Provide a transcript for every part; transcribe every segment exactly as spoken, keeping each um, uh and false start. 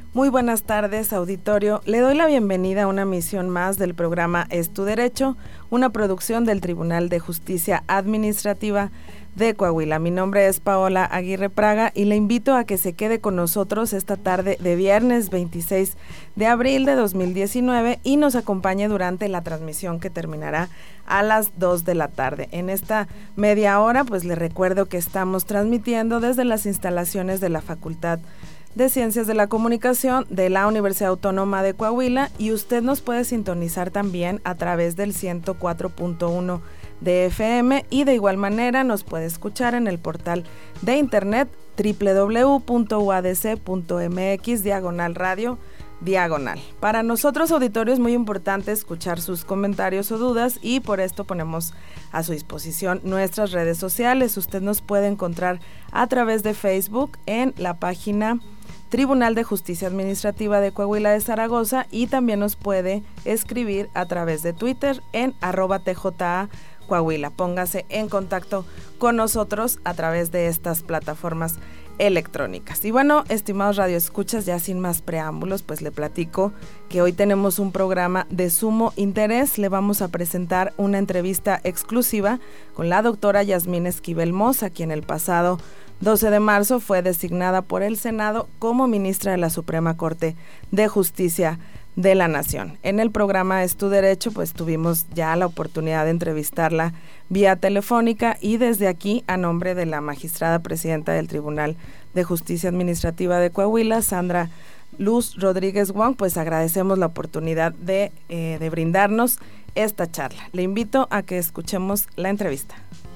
Muy buenas tardes, auditorio. Le doy la bienvenida a una emisión más del programa Es tu Derecho, una producción del Tribunal de Justicia Administrativa de Coahuila. Mi nombre es Paola Aguirre Praga y le invito a que se quede con nosotros esta tarde de viernes veintiséis de abril de dos mil diecinueve y nos acompañe durante la transmisión que terminará a las dos de la tarde. En esta media hora, pues le recuerdo que estamos transmitiendo desde las instalaciones de la Facultad de Ciencias de la Comunicación de la Universidad Autónoma de Coahuila, y usted nos puede sintonizar también a través del ciento cuatro punto uno de F M, y de igual manera nos puede escuchar en el portal de internet doble u doble u doble u punto u a d c punto m x diagonal radio diagonal. Para nosotros, auditorio, es muy importante escuchar sus comentarios o dudas, y por esto ponemos a su disposición nuestras redes sociales. Usted nos puede encontrar a través de Facebook en la página Tribunal de Justicia Administrativa de Coahuila de Zaragoza, y también nos puede escribir a través de Twitter en arroba T J A Coahuila. Póngase en contacto con nosotros a través de estas plataformas electrónicas. Y bueno, estimados radioescuchas, ya sin más preámbulos, pues le platico que hoy tenemos un programa de sumo interés. Le vamos a presentar una entrevista exclusiva con la doctora Yasmín Esquivel Moza, quien el pasado doce de marzo fue designada por el Senado como ministra de la Suprema Corte de Justicia de la Nación. En el programa Es tu Derecho, pues tuvimos ya la oportunidad de entrevistarla vía telefónica, y desde aquí, a nombre de la magistrada presidenta del Tribunal de Justicia Administrativa de Coahuila, Sandra Luz Rodríguez Wong, pues agradecemos la oportunidad de, eh, de brindarnos esta charla. Le invito a que escuchemos la entrevista.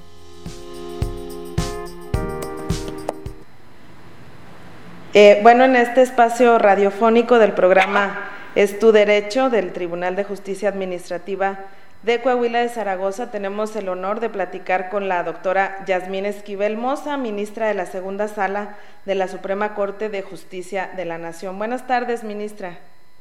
Eh, bueno, en este espacio radiofónico del programa Es tu Derecho del Tribunal de Justicia Administrativa de Coahuila de Zaragoza, tenemos el honor de platicar con la doctora Yasmín Esquivel Moza, ministra de la Segunda Sala de la Suprema Corte de Justicia de la Nación. Buenas tardes, ministra.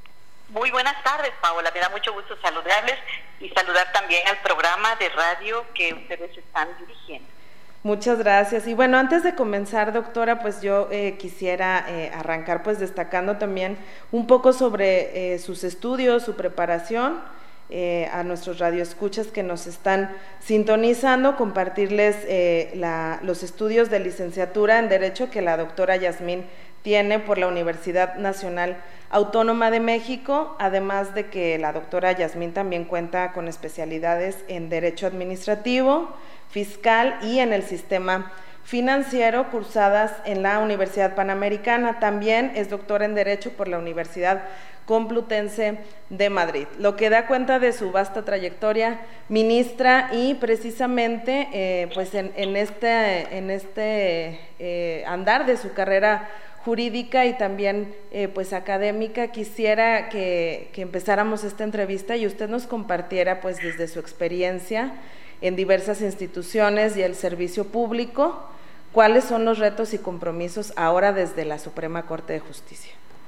Muy buenas tardes, Paola. Me da mucho gusto saludarles y saludar también al programa de radio que ustedes están dirigiendo. Muchas gracias. Y bueno, antes de comenzar, doctora, pues yo eh, quisiera eh, arrancar pues destacando también un poco sobre eh, sus estudios, su preparación, eh, a nuestros radioescuchas que nos están sintonizando, compartirles eh, la, los estudios de licenciatura en Derecho que la doctora Yasmín tiene por la Universidad Nacional Autónoma de México, además de que la doctora Yasmín también cuenta con especialidades en Derecho Administrativo, Fiscal y en el Sistema Financiero, cursadas en la Universidad Panamericana. También es doctora en Derecho por la Universidad Complutense de Madrid, lo que da cuenta de su vasta trayectoria, ministra, y precisamente eh, pues en, en este, en este eh, andar de su carrera jurídica y también eh, pues académica, quisiera que, que empezáramos esta entrevista y usted nos compartiera pues desde su experiencia en diversas instituciones y el servicio público, cuáles son los retos y compromisos ahora desde la Suprema Corte de Justicia.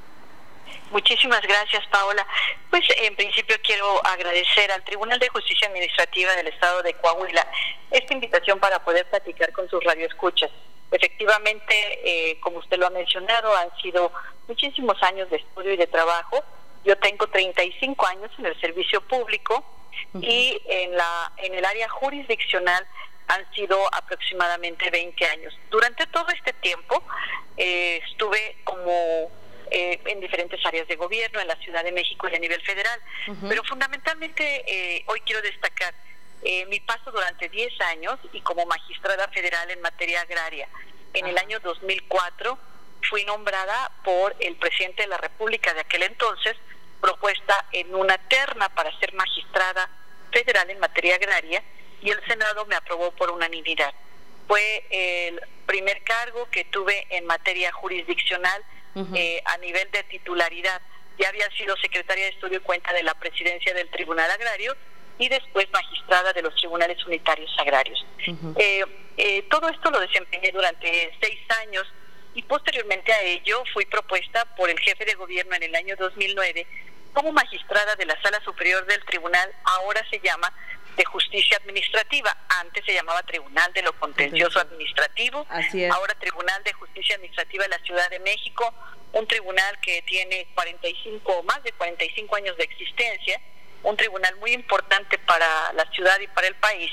Muchísimas gracias, Paola. Pues en principio quiero agradecer al Tribunal de Justicia Administrativa del Estado de Coahuila esta invitación para poder platicar con sus radioescuchas. Efectivamente, eh, como usted lo ha mencionado, han sido muchísimos años de estudio y de trabajo. Yo tengo treinta y cinco años en el servicio público, uh-huh, y en la en el área jurisdiccional han sido aproximadamente veinte años. Durante todo este tiempo eh, estuve como eh, en diferentes áreas de gobierno en la Ciudad de México y a nivel federal, uh-huh, pero fundamentalmente eh, hoy quiero destacar eh, mi paso durante diez años y como magistrada federal en materia agraria. En uh-huh. el año dos mil cuatro fui nombrada por el presidente de la República de aquel entonces, propuesta en una terna para ser magistrada federal en materia agraria, y el Senado me aprobó por unanimidad. Fue el primer cargo que tuve en materia jurisdiccional, uh-huh, eh, a nivel de titularidad. Ya había sido secretaria de Estudio y Cuenta de la Presidencia del Tribunal Agrario y después magistrada de los Tribunales Unitarios Agrarios. Uh-huh. Eh, eh, todo esto lo desempeñé durante seis años y posteriormente a ello fui propuesta por el jefe de gobierno en el año dos mil nueve como magistrada de la Sala Superior del Tribunal, ahora se llama de Justicia Administrativa, antes se llamaba Tribunal de lo Contencioso Administrativo, Así es. Ahora Tribunal de Justicia Administrativa de la Ciudad de México, un tribunal que tiene cuarenta y cinco, más de cuarenta y cinco años de existencia, un tribunal muy importante para la ciudad y para el país,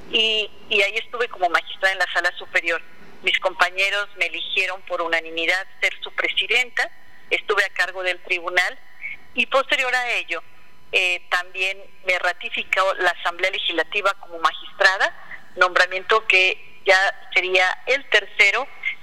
y, y ahí estuve como magistrada en la Sala Superior. Mis compañeros me eligieron por unanimidad ser su presidenta, estuve a cargo del tribunal, y posterior a ello eh, también me ratificó la Asamblea Legislativa como magistrada, nombramiento que ya sería el tercero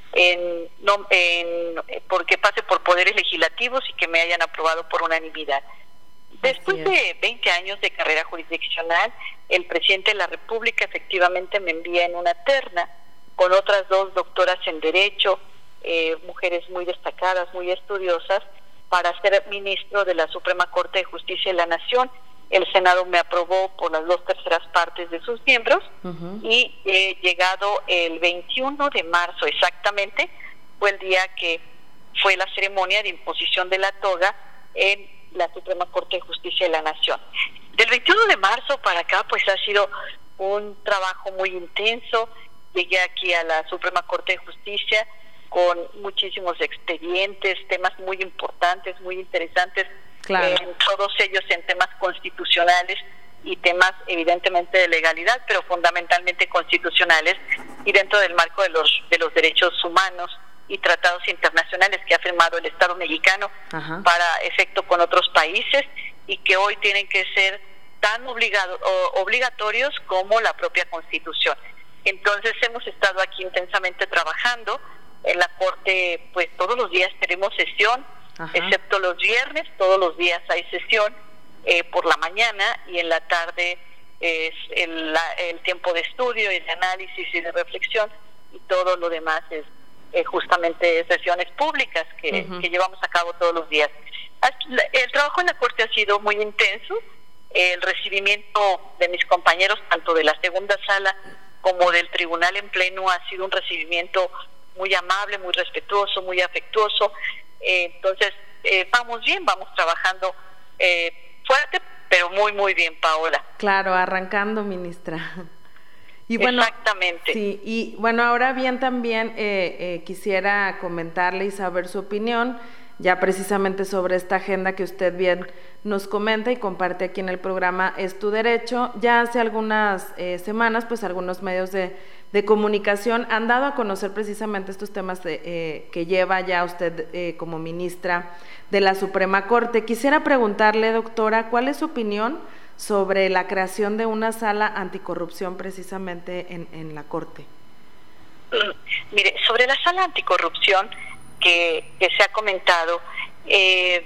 en, no, en porque pase por poderes legislativos y que me hayan aprobado por unanimidad. Después de veinte años de carrera jurisdiccional, el presidente de la República efectivamente me envía en una terna con otras dos doctoras en Derecho, eh, mujeres muy destacadas, muy estudiosas, para ser ministro de la Suprema Corte de Justicia de la Nación. El Senado me aprobó por las dos terceras partes de sus miembros, uh-huh. y eh, llegado el veintiuno de marzo exactamente, fue el día que fue la ceremonia de imposición de la toga en la Suprema Corte de Justicia de la Nación. Del veintiuno de marzo para acá, pues ha sido un trabajo muy intenso. Llegué aquí a la Suprema Corte de Justicia con muchísimos expedientes, temas muy importantes, muy interesantes, claro. eh, todos ellos en temas constitucionales y temas evidentemente de legalidad, pero fundamentalmente constitucionales y dentro del marco de los de los derechos humanos y tratados internacionales que ha firmado el Estado mexicano, ajá, para efecto con otros países, y que hoy tienen que ser tan obligado, o, obligatorios como la propia Constitución. Entonces hemos estado aquí intensamente trabajando. En la Corte, pues todos los días tenemos sesión, ajá, excepto los viernes, todos los días hay sesión, eh, por la mañana, y en la tarde es el, la, el tiempo de estudio y de análisis y de reflexión, y todo lo demás es eh, justamente sesiones públicas que, uh-huh. que llevamos a cabo todos los días. El trabajo en la Corte ha sido muy intenso. El recibimiento de mis compañeros, tanto de la segunda sala como del tribunal en pleno, ha sido un recibimiento muy amable, muy respetuoso, muy afectuoso. Eh, entonces, eh, vamos bien, vamos trabajando eh, fuerte, pero muy, muy bien, Paola. Claro, arrancando, ministra. Y bueno, exactamente. Sí, y bueno, ahora bien también eh, eh, quisiera comentarle y saber su opinión, ya precisamente sobre esta agenda que usted bien nos comenta y comparte aquí en el programa Es Tu Derecho. Ya hace algunas eh, semanas, pues algunos medios de, de comunicación han dado a conocer precisamente estos temas de, eh, que lleva ya usted eh, como ministra de la Suprema Corte. Quisiera preguntarle, doctora, ¿cuál es su opinión sobre la creación de una sala anticorrupción precisamente en, en la Corte? Mire, sobre la sala anticorrupción que, que se ha comentado, eh,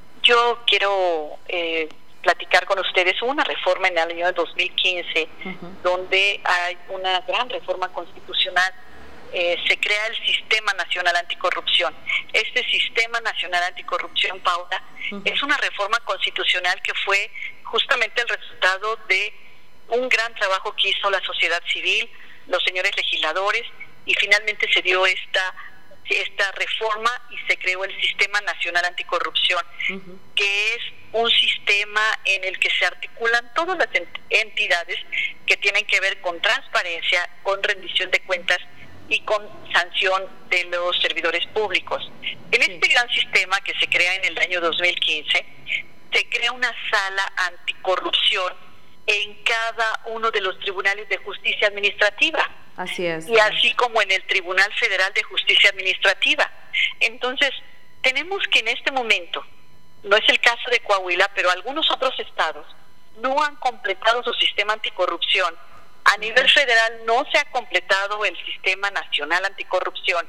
yo quiero eh, platicar con ustedes. Hubo una reforma en el año dos mil quince, uh-huh, donde hay una gran reforma constitucional. Eh, se crea el Sistema Nacional Anticorrupción. Este Sistema Nacional Anticorrupción, Paula, uh-huh, es una reforma constitucional que fue justamente el resultado de un gran trabajo que hizo la sociedad civil, los señores legisladores, y finalmente se dio esta esta reforma y se creó el Sistema Nacional Anticorrupción, uh-huh, que es un sistema en el que se articulan todas las ent- entidades que tienen que ver con transparencia, con rendición de cuentas y con sanción de los servidores públicos. En sí. este gran sistema que se crea en el año dos mil quince, se crea una sala anticorrupción en cada uno de los tribunales de justicia administrativa. Así es. Y así como en el Tribunal Federal de Justicia Administrativa. Entonces, tenemos que en este momento, no es el caso de Coahuila, pero algunos otros estados no han completado su sistema anticorrupción. A nivel federal no se ha completado el Sistema Nacional Anticorrupción.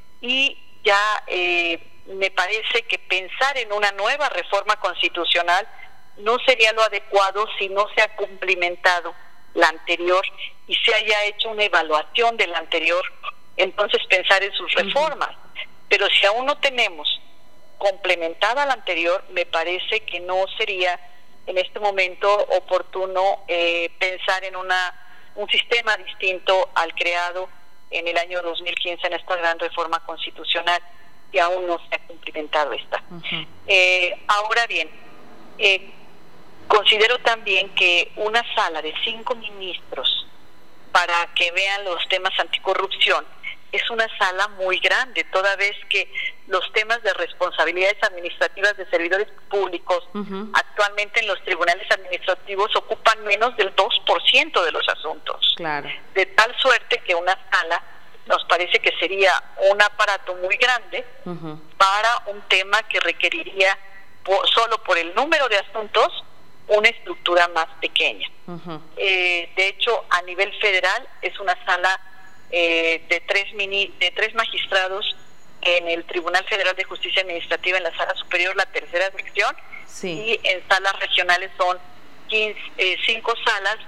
Y ya eh, me parece que pensar en una nueva reforma constitucional no sería lo adecuado si no se ha cumplimentado la anterior y se haya hecho una evaluación de la anterior, entonces pensar en sus reformas. Uh-huh. Pero si aún no tenemos complementada la anterior, me parece que no sería en este momento oportuno eh, pensar en una un sistema distinto al creado en el año dos mil quince en esta gran reforma constitucional, y aún no se ha cumplimentado esta. Uh-huh. Eh, ahora bien, eh, considero también que una sala de cinco ministros para que vean los temas anticorrupción es una sala muy grande, toda vez que los temas de responsabilidades administrativas de servidores públicos uh-huh. actualmente en los tribunales administrativos ocupan menos del dos por ciento de los asuntos. Claro. De tal suerte que una sala nos parece que sería un aparato muy grande uh-huh. para un tema que requeriría, por, solo por el número de asuntos, una estructura más pequeña. Uh-huh. Eh, de hecho, a nivel federal es una sala eh, de tres mini, de tres magistrados en el Tribunal Federal de Justicia Administrativa en la Sala Superior, la tercera sección, sí. y en salas regionales son quince, eh, cinco salas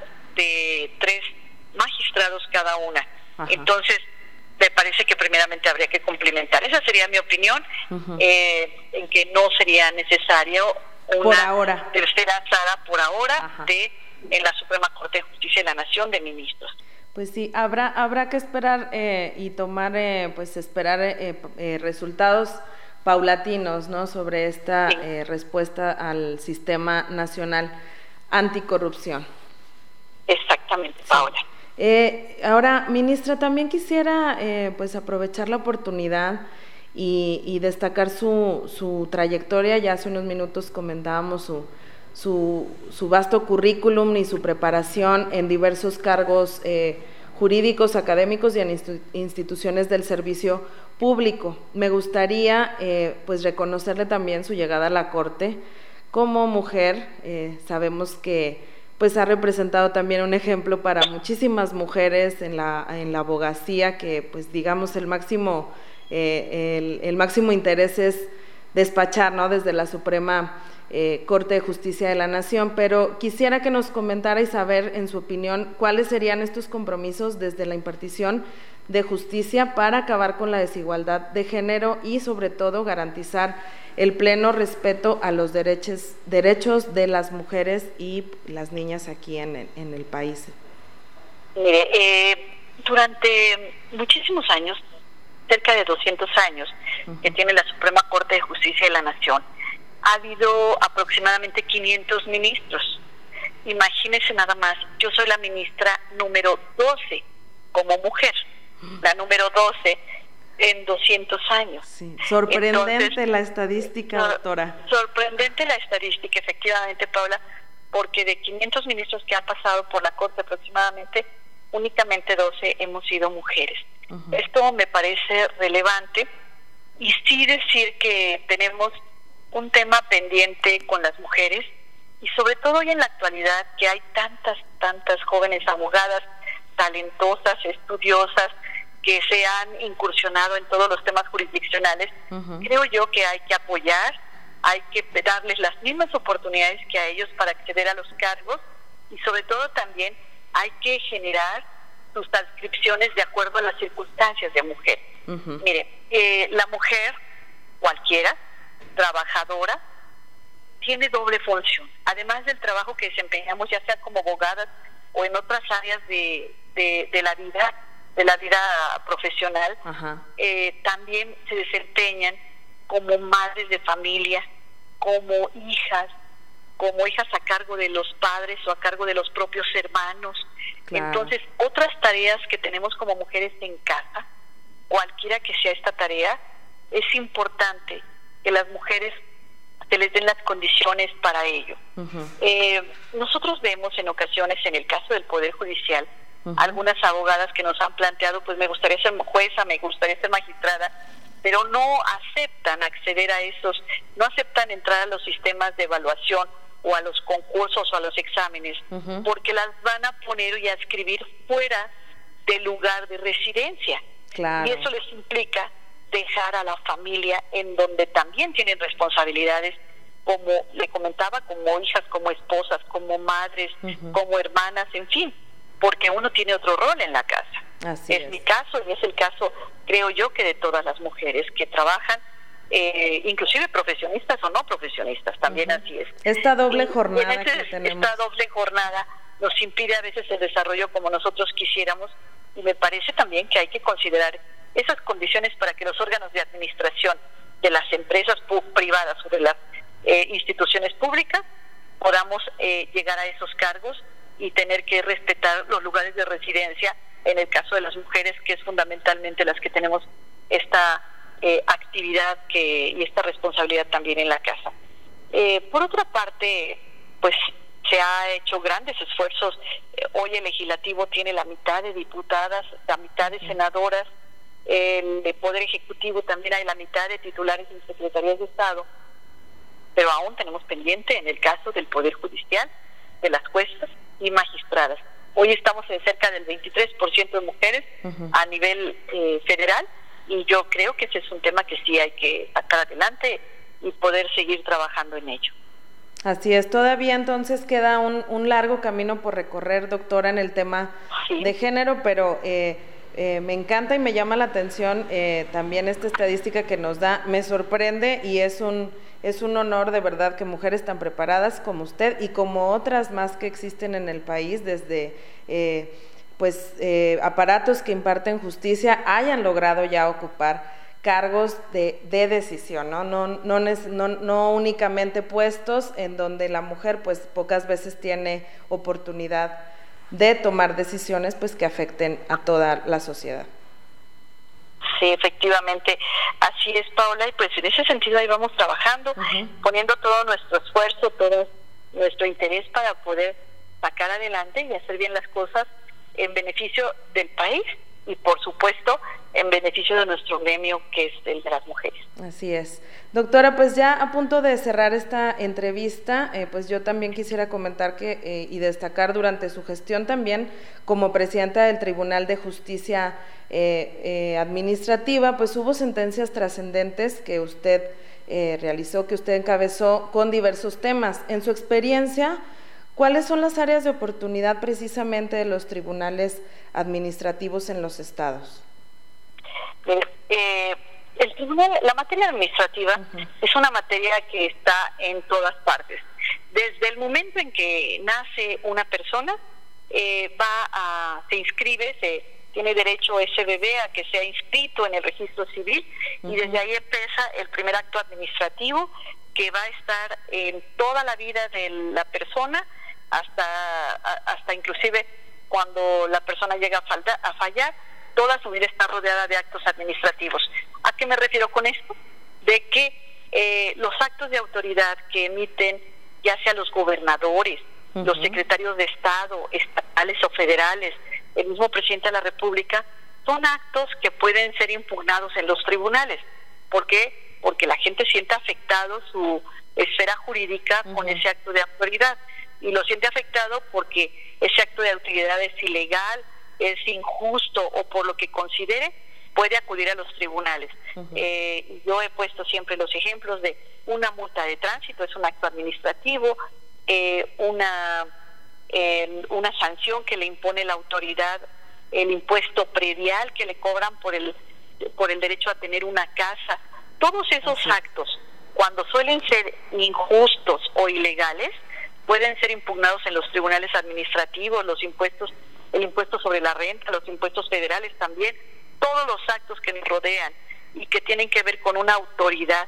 de tres magistrados cada una. Ajá. Entonces, me parece que primeramente habría que complementar. Esa sería mi opinión, uh-huh. eh, en que no sería necesario una por ahora. tercera sala por ahora Ajá. de en la Suprema Corte de Justicia de la Nación de Ministros. Pues sí, habrá habrá que esperar eh, y tomar, eh, pues esperar eh, eh, resultados paulatinos, ¿no? Sobre esta sí. eh, respuesta al Sistema Nacional Anticorrupción. Exactamente, Paola. Sí. Eh, ahora, ministra, también quisiera eh, pues aprovechar la oportunidad y, y destacar su, su trayectoria. Ya hace unos minutos comentábamos su, su, su vasto currículum y su preparación en diversos cargos eh, jurídicos, académicos y en institu- instituciones del servicio público. Me gustaría eh, pues reconocerle también su llegada a la Corte como mujer. Eh, sabemos que pues ha representado también un ejemplo para muchísimas mujeres en la en la abogacía, que pues digamos el máximo eh, el, el máximo interés es despachar, ¿no? Desde la Suprema eh, Corte de Justicia de la Nación. Pero quisiera que nos comentara y saber, en su opinión, cuáles serían estos compromisos desde la impartición de justicia para acabar con la desigualdad de género y sobre todo garantizar el pleno respeto a los derechos derechos de las mujeres y las niñas aquí en el, en el país. Mire, eh, durante muchísimos años, cerca de doscientos años, uh-huh. que tiene la Suprema Corte de Justicia de la Nación, ha habido aproximadamente quinientos ministros. Imagínense nada más, yo soy la ministra número doce como mujer, uh-huh. la número doce en doscientos años. Sí, sorprendente. Entonces, la estadística, doctora. Sorprendente la estadística, efectivamente, Paula, porque de quinientos ministros que han pasado por la Corte aproximadamente, únicamente doce hemos sido mujeres. Uh-huh. Esto me parece relevante, y sí decir que tenemos un tema pendiente con las mujeres, y sobre todo hoy en la actualidad, que hay tantas, tantas jóvenes abogadas, talentosas, estudiosas, que se han incursionado en todos los temas jurisdiccionales. Uh-huh. Creo yo que hay que apoyar, hay que darles las mismas oportunidades que a ellos para acceder a los cargos, y sobre todo también hay que generar sus adscripciones de acuerdo a las circunstancias de mujer. Uh-huh. Mire, eh, la mujer, cualquiera, trabajadora, tiene doble función. Además del trabajo que desempeñamos, ya sea como abogadas o en otras áreas de, de, de la vida, de la vida profesional, eh, también se desempeñan como madres de familia, como hijas, como hijas a cargo de los padres o a cargo de los propios hermanos. Claro. Entonces, otras tareas que tenemos como mujeres en casa, cualquiera que sea esta tarea, es importante que las mujeres se les den las condiciones para ello. Uh-huh. Eh, nosotros vemos en ocasiones, en el caso del Poder Judicial, Uh-huh. algunas abogadas que nos han planteado, pues me gustaría ser jueza, me gustaría ser magistrada, pero no aceptan acceder a esos, no aceptan entrar a los sistemas de evaluación o a los concursos o a los exámenes, uh-huh. porque las van a poner y a escribir fuera del lugar de residencia. Claro. Y eso les implica dejar a la familia, en donde también tienen responsabilidades, como le comentaba, como hijas, como esposas, como madres, uh-huh. como hermanas, en fin, porque uno tiene otro rol en la casa. Así es, es mi caso, y es el caso, creo yo, que de todas las mujeres que trabajan, eh, inclusive profesionistas o no profesionistas, también uh-huh. así es. Esta doble jornada y en ese, que tenemos. Esta doble jornada nos impide a veces el desarrollo como nosotros quisiéramos, y me parece también que hay que considerar esas condiciones para que los órganos de administración de las empresas privadas o de las eh, instituciones públicas podamos eh, llegar a esos cargos y tener que respetar los lugares de residencia en el caso de las mujeres, que es fundamentalmente las que tenemos esta eh, actividad que y esta responsabilidad también en la casa. Eh, por otra parte, pues se ha hecho grandes esfuerzos. Eh, hoy el legislativo tiene la mitad de diputadas, la mitad de senadoras, el de Poder Ejecutivo también hay la mitad de titulares en secretarías de Estado, pero aún tenemos pendiente en el caso del Poder Judicial, de las juezas y magistradas. Hoy estamos en cerca del veintitrés por ciento de mujeres uh-huh. a nivel eh, federal, y yo creo que ese es un tema que sí hay que sacar adelante y poder seguir trabajando en ello. Así es, todavía entonces queda un, un largo camino por recorrer, doctora, en el tema sí. de género, pero eh, eh, me encanta y me llama la atención eh, también esta estadística que nos da, me sorprende y es un, es un honor de verdad que mujeres tan preparadas como usted y como otras más que existen en el país, desde eh, pues eh, aparatos que imparten justicia, hayan logrado ya ocupar cargos de, de decisión, ¿no? No, no, no, no únicamente puestos en donde la mujer pues pocas veces tiene oportunidad de tomar decisiones pues que afecten a toda la sociedad. Sí, efectivamente, así es, Paola, y pues en ese sentido ahí vamos trabajando, uh-huh. poniendo todo nuestro esfuerzo, todo nuestro interés para poder sacar adelante y hacer bien las cosas en beneficio del país y por supuesto en beneficio de nuestro gremio, que es el de las mujeres. Así es. Doctora, pues ya a punto de cerrar esta entrevista, eh, pues yo también quisiera comentar que eh, y destacar durante su gestión también como presidenta del Tribunal de Justicia eh, eh, Administrativa, pues hubo sentencias trascendentes que usted eh, realizó, que usted encabezó con diversos temas. En su experiencia, ¿cuáles son las áreas de oportunidad precisamente de los tribunales administrativos en los estados? Eh, el tribunal, la materia administrativa uh-huh. es una materia que está en todas partes. Desde el momento en que nace una persona, eh, va a, se inscribe, se tiene derecho ese bebé a que sea inscrito en el registro civil uh-huh. y desde ahí empieza el primer acto administrativo que va a estar en toda la vida de la persona, hasta hasta inclusive cuando la persona llega a, falta, a fallar, toda su vida está rodeada de actos administrativos. ¿A qué me refiero con esto? De que eh, los actos de autoridad que emiten, ya sea los gobernadores, uh-huh. los secretarios de Estado, estatales o federales, el mismo presidente de la República, son actos que pueden ser impugnados en los tribunales. ¿Por qué? Porque la gente siente afectado su esfera jurídica uh-huh. con ese acto de autoridad. Y lo siente afectado porque ese acto de autoridad es ilegal, es injusto o por lo que considere, puede acudir a los tribunales. Uh-huh. Eh, yo he puesto siempre los ejemplos de una multa de tránsito, es un acto administrativo, eh, una, eh, una sanción que le impone la autoridad, el impuesto predial que le cobran por el, por el derecho a tener una casa. Todos esos uh-huh. actos, cuando suelen ser injustos o ilegales, pueden ser impugnados en los tribunales administrativos, los impuestos, el impuesto sobre la renta, los impuestos federales también, todos los actos que nos rodean y que tienen que ver con una autoridad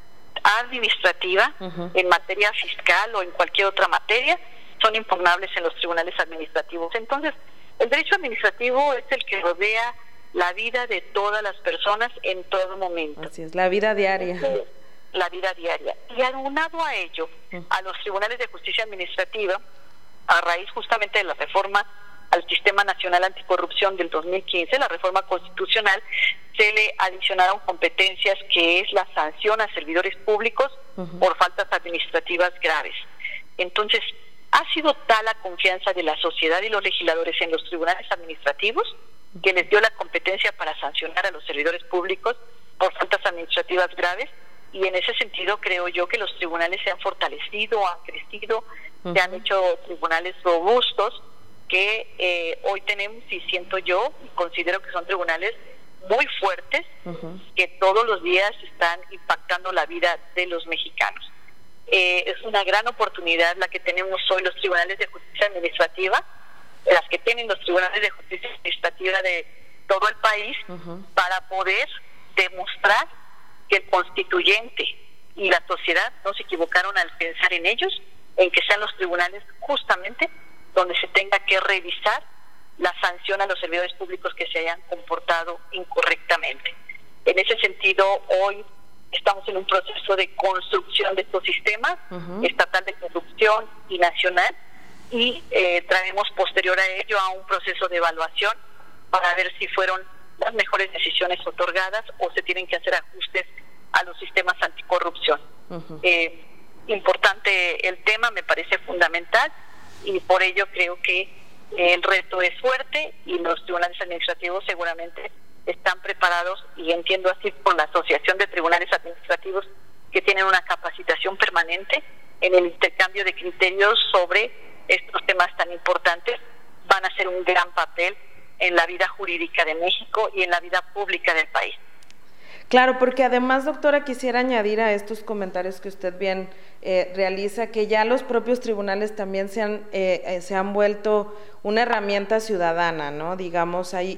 administrativa uh-huh. en materia fiscal o en cualquier otra materia, son impugnables en los tribunales administrativos. Entonces, el derecho administrativo es el que rodea la vida de todas las personas en todo momento. Así es, la vida diaria. Sí. La vida diaria. Y aunado a ello, a los tribunales de justicia administrativa, a raíz justamente de la reforma al Sistema Nacional Anticorrupción del dos mil quince, la reforma constitucional, se le adicionaron competencias que es la sanción a servidores públicos uh-huh. por faltas administrativas graves. Entonces, ha sido tal la confianza de la sociedad y los legisladores en los tribunales administrativos que les dio la competencia para sancionar a los servidores públicos por faltas administrativas graves. Y en ese sentido creo yo que los tribunales se han fortalecido, han crecido, uh-huh. se han hecho tribunales robustos que eh, hoy tenemos y siento yo, y considero que son tribunales muy fuertes uh-huh. que todos los días están impactando la vida de los mexicanos. Eh, es una gran oportunidad la que tenemos hoy los tribunales de justicia administrativa, las que tienen los tribunales de justicia administrativa de todo el país uh-huh. para poder demostrar que el constituyente y la sociedad no se equivocaron al pensar en ellos, en que sean los tribunales justamente donde se tenga que revisar la sanción a los servidores públicos que se hayan comportado incorrectamente. En ese sentido, hoy estamos en un proceso de construcción de estos sistemas, uh-huh. estatal de corrupción y nacional, y eh, traemos posterior a ello a un proceso de evaluación para ver si fueron las mejores decisiones otorgadas o se tienen que hacer ajustes a los sistemas anticorrupción. Uh-huh. Eh, importante el tema, me parece fundamental, y por ello creo que eh, el reto es fuerte y los tribunales administrativos seguramente están preparados, y entiendo así por la Asociación de Tribunales Administrativos, que tienen una capacitación permanente en el intercambio de criterios sobre estos temas tan importantes. Van a hacer un gran papel en la vida jurídica de México y en la vida pública del país. Claro, porque además, doctora, quisiera añadir a estos comentarios que usted bien eh, realiza, que ya los propios tribunales también se han, eh, eh, se han vuelto una herramienta ciudadana, ¿no? Digamos, hay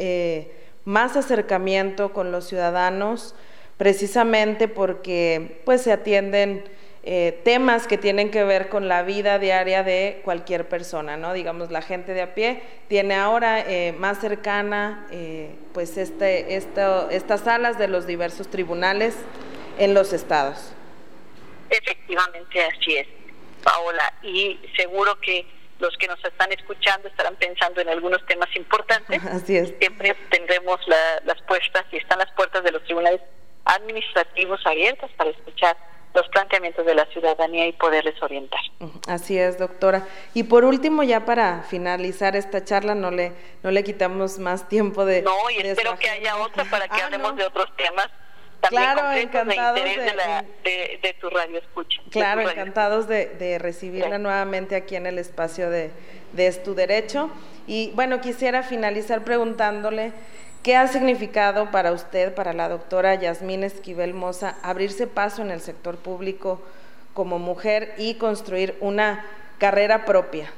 eh, más acercamiento con los ciudadanos, precisamente porque pues se atienden eh, temas que tienen que ver con la vida diaria de cualquier persona, ¿no? Digamos, la gente de a pie tiene ahora eh, más cercana eh, pues este, esto, estas salas de los diversos tribunales en los estados. Efectivamente, así es, Paola, y seguro que los que nos están escuchando estarán pensando en algunos temas importantes. Así es. Siempre tendremos la, las puertas, y están las puertas de los tribunales administrativos abiertas para escuchar los planteamientos de la ciudadanía y poderles orientar. Así es, doctora. Y por último, ya para finalizar esta charla, no le no le quitamos más tiempo de... No, y de espero que haya otra para que ah, hablemos no. de otros temas también claro, encantados de interés de, de, la, de, de tu radio escucha. Claro, radio encantados de, de recibirla sí. nuevamente aquí en el espacio de, de Es Tu Derecho. Y bueno, quisiera finalizar preguntándole ¿qué ha significado para usted, para la doctora Yasmín Esquivel Moza, abrirse paso en el sector público como mujer y construir una carrera propia?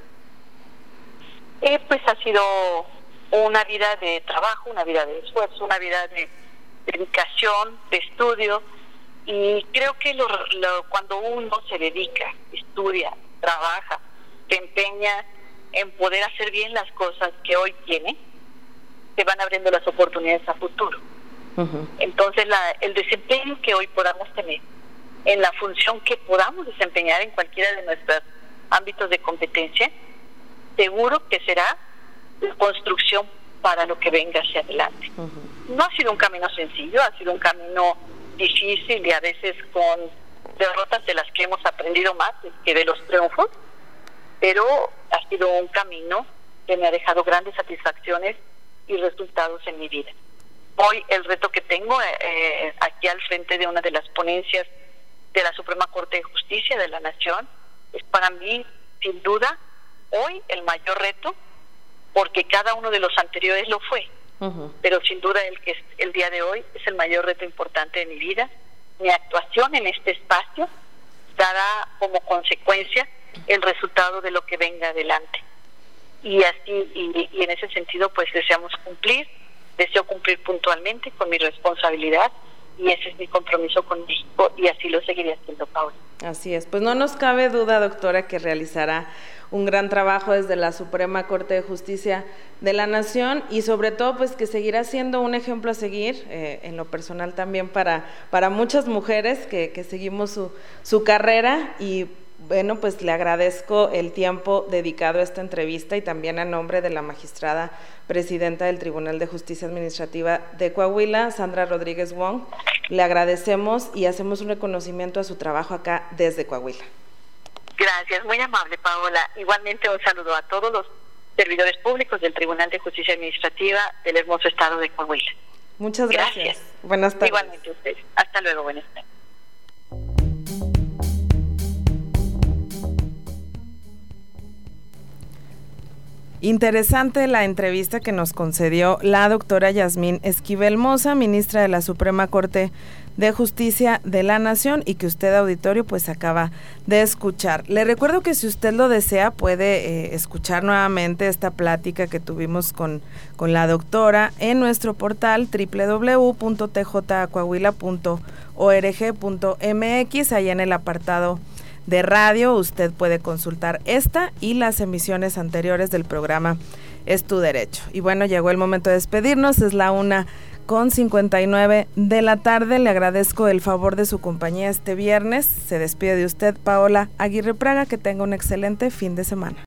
Eh, pues ha sido una vida de trabajo, una vida de esfuerzo, una vida de dedicación, de estudio, y creo que lo, lo, cuando uno se dedica, estudia, trabaja, se empeña en poder hacer bien las cosas que hoy tiene, se van abriendo las oportunidades a futuro. Uh-huh. Entonces la, el desempeño que hoy podamos tener en la función que podamos desempeñar en cualquiera de nuestros ámbitos de competencia, seguro que será la construcción para lo que venga hacia adelante. Uh-huh. No ha sido un camino sencillo, ha sido un camino difícil y a veces con derrotas de las que hemos aprendido más que de los triunfos, pero ha sido un camino que me ha dejado grandes satisfacciones y resultados en mi vida. Hoy el reto que tengo eh, aquí al frente de una de las ponencias de la Suprema Corte de Justicia de la Nación es para mí, sin duda, hoy el mayor reto, porque cada uno de los anteriores lo fue, uh-huh. pero sin duda el que es el día de hoy es el mayor reto importante de mi vida. Mi actuación en este espacio dará como consecuencia el resultado de lo que venga adelante. Y así, y, y en ese sentido, pues deseamos cumplir, deseo cumplir puntualmente con mi responsabilidad, y ese es mi compromiso con México, y así lo seguiré haciendo, Paula. Así es, pues no nos cabe duda, doctora, que realizará un gran trabajo desde la Suprema Corte de Justicia de la Nación, y sobre todo pues que seguirá siendo un ejemplo a seguir, eh, en lo personal también para, para muchas mujeres que, que seguimos su, su carrera. Y bueno, pues le agradezco el tiempo dedicado a esta entrevista, y también a nombre de la magistrada presidenta del Tribunal de Justicia Administrativa de Coahuila, Sandra Rodríguez Wong, le agradecemos y hacemos un reconocimiento a su trabajo acá desde Coahuila. Gracias, muy amable, Paola. Igualmente un saludo a todos los servidores públicos del Tribunal de Justicia Administrativa del hermoso estado de Coahuila. Muchas gracias. gracias. Buenas tardes. Igualmente a ustedes. Hasta luego, buenas tardes. Interesante la entrevista que nos concedió la doctora Yasmín Esquivel Moza, ministra de la Suprema Corte de Justicia de la Nación, y que usted, auditorio, pues acaba de escuchar. Le recuerdo que si usted lo desea puede eh, escuchar nuevamente esta plática que tuvimos con, con la doctora en nuestro portal doble u doble u doble u punto t j coahuila punto org punto m x. Allá en el apartado de radio usted puede consultar esta y las emisiones anteriores del programa Es tu derecho. Y bueno, llegó el momento de despedirnos, es la una con cincuenta y nueve de la tarde. Le agradezco el favor de su compañía este viernes. Se despide de usted, Paola Aguirre Praga. Que tenga un excelente fin de semana.